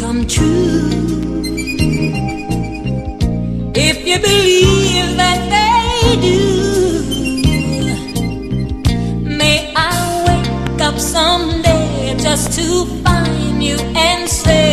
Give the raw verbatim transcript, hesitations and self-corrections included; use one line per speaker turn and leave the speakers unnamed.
come true. If you believe that they do, may I wake up someday just to find you and say